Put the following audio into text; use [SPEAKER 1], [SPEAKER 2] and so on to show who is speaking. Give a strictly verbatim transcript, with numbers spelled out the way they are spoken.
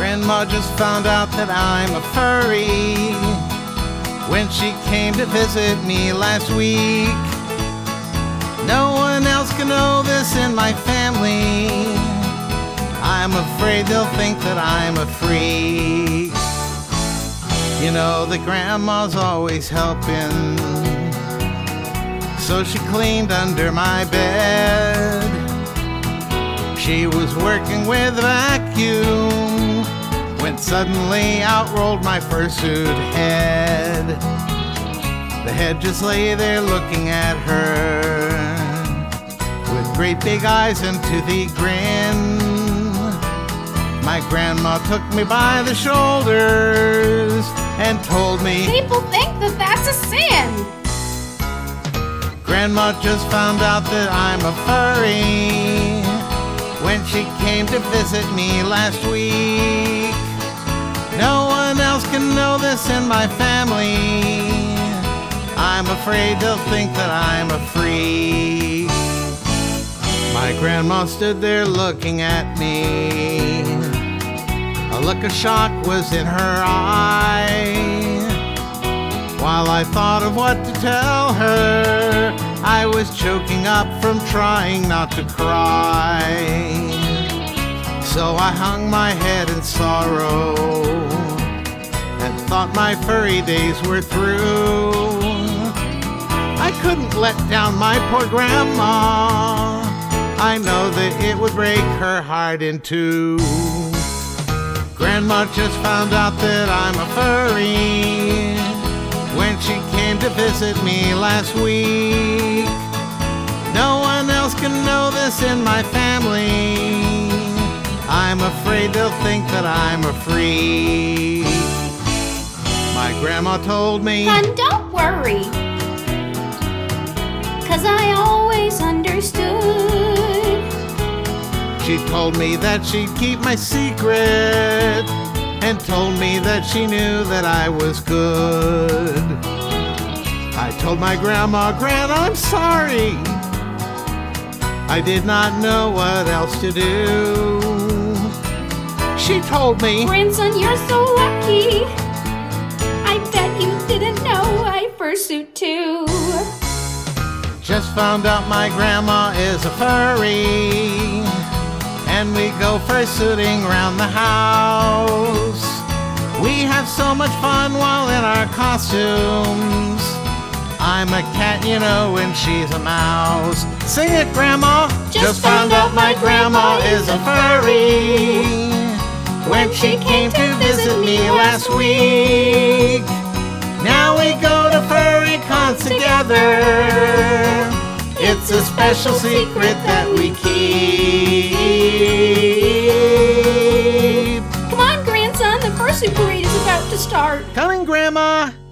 [SPEAKER 1] Grandma just found out that I'm a furry when she came to visit me last week. No one else can know this in my family. I'm afraid they'll think that I'm a freak. You know that Grandma's always helping, so she cleaned under my bed. She was working with a vacuum when suddenly out rolled my fursuit head. The head just lay there looking at her with great big eyes and toothy grin. My grandma took me by the shoulders and told me,
[SPEAKER 2] people think that that's a sin.
[SPEAKER 1] Grandma just found out that I'm a furry when she came to visit me last week. No one else can know this in my family. I'm afraid they'll think that I'm a freak. My grandma stood there looking at me. A look of shock was in her eye. While I thought of what to tell her, I was choking up from trying not to cry. So I hung my head in sorrow and thought my furry days were through. I couldn't let down my poor grandma. I know that it would break her heart in two. Grandma just found out that I'm a furry when she came to visit me last week. No one else can know this in my family. I'm afraid they'll think that I'm a freak. My grandma told me,
[SPEAKER 2] Hun, don't worry, 'cause I always understood.
[SPEAKER 1] She told me that she'd keep my secret and told me that she knew that I was good. I told my grandma, Gran, I'm sorry. I did not know what else to do. She told me,
[SPEAKER 2] grandson, you're so lucky. I bet you didn't know I fursuit too.
[SPEAKER 1] Just found out my grandma is a furry, and we go fursuiting around the house. We have so much fun while in our costumes. I'm a cat, you know, and she's a mouse. Sing it, Grandma!
[SPEAKER 2] Just, Just found out my grandma is a furry
[SPEAKER 1] when she came to visit me last week. Now we go to furry cons together. It's a special secret that we keep.
[SPEAKER 2] Come on, grandson, the fursuit parade is about to start.
[SPEAKER 1] Coming, Grandma!